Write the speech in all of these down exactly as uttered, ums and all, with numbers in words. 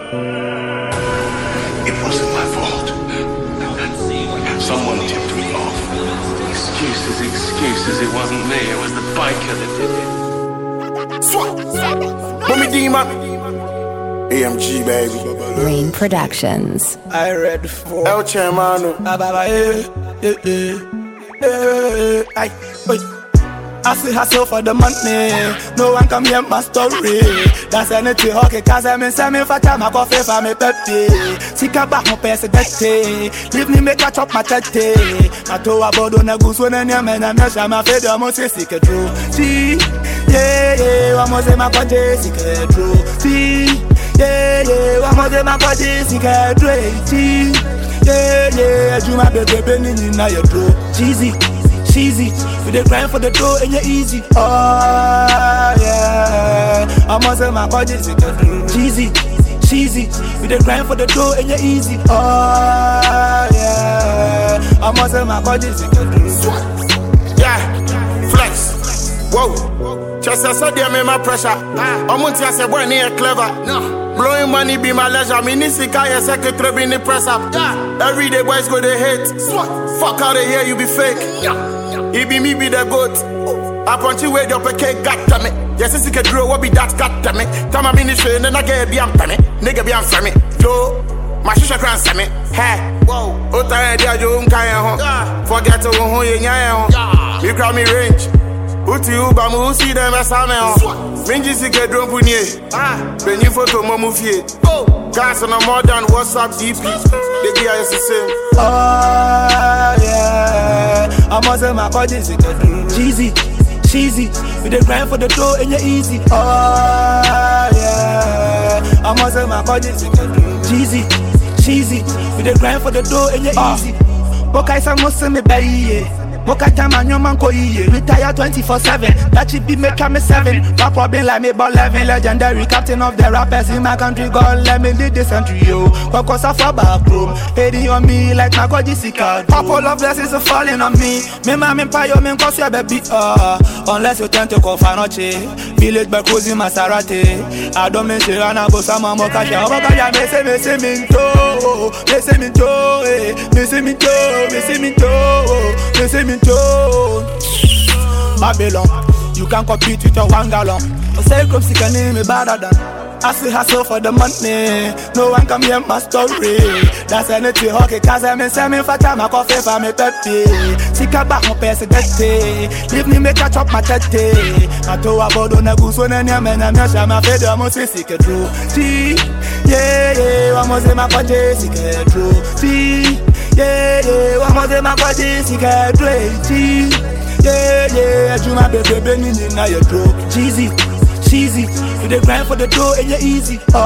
It wasn't my fault. Someone tipped me off. Excuses, excuses, it wasn't me, it was the biker that did it. Swat! Bummy Demon! A M G, baby. Rain Productions. I read for El Chairmano. I I see hustle for the money. No one come hear my story. That's anything okay, cause I'm in semi for time. I coffee for me peppy. Sika back my president. Leave me make a chop my tete. I told about on a goose when I'm in a mess. I'm a fed of most secret true. See, yeah, yeah, I'm most in my body, secret true. See, yeah, yeah, I'm most in my body, secret true. See, yeah, yeah, you my baby, baby, now you're true. Cheesy. Cheesy, we dey grind for the dough and you're easy. Oh yeah, I'm on say my body is cheesy, cheesy. We dey grind for the dough and you're easy. Oh yeah, I'm on say my body is yeah, flex. Whoa, just as I said, my pressure. I'm on to say boy near clever. Blowing money be my leisure. Me ni sika ya secretary be ni press up. Every day boys go they hate. Fuck out of here, you be fake. He be me be the goat. I punch you with your cake, got to me. Yes, it's a draw, what be that got to me. Time I'm in the train and I get be am penny. Nigga be am family. Yo, my shisha grand semi. Hey, whoa, Ota idea you unkaya home. Forget to who you nyaya home. You call me range. Uti uba mu see them as I'm on. Minji sike drone punye. When you photo momu fie. Guys on a more than WhatsApp D P. They be as the same. Oh yeah, I'm on say my body is cheesy, cheesy. We dey grind for the dough and you're easy. Oh yeah, I'm on say my body is cheesy, cheesy. We dey grind for the dough and you're easy. Bokai sa mo se me bayi. Moka time and your man ko iye. Retire twenty-four seven. That should be make me seven. My problem like me about eleven. Legendary captain of the rappers in my country. God let me lead this country, yo. Cause I fall back room. Hating on me like my God is sick. Couple of blessings are falling on me. Me man me pay yo me cause you baby. Uh, unless you tend to call Fanoche. Village by cruising Maserati. I don't mean to run a go some more cash. Moka ya me se me se me to. Me se me to. Me se me to. Me se me to. Me se me Babylon, you can compete with your one gallon. I say come see can name me better than. I see hustle for the money. No one can hear my story. That's anything okay, cause I'm in semi for time. I coffee for me peppy. Sika back my president. Leave me make a chop my tete. I told about on a goose when I'm in a mess. I'm a fed of most secret true. See, yeah, yeah, I'm on my body, secret true. See, yeah, yeah, I'm on my body, secret true. Yeah, yeah, you my baby, baby, now you're true. Cheesy, cheesy. You dey grind for the dough and you're easy. Oh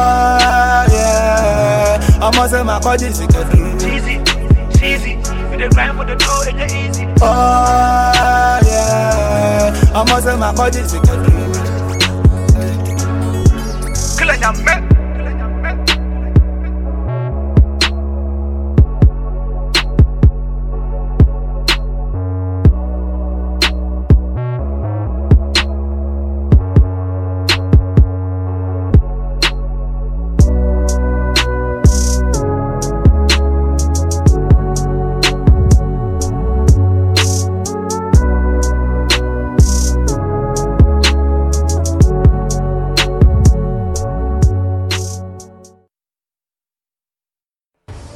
yeah, I'm on say my body is cheesy, cheesy. You dey grind for the dough and you're easy. Oh yeah, I'm on say my body is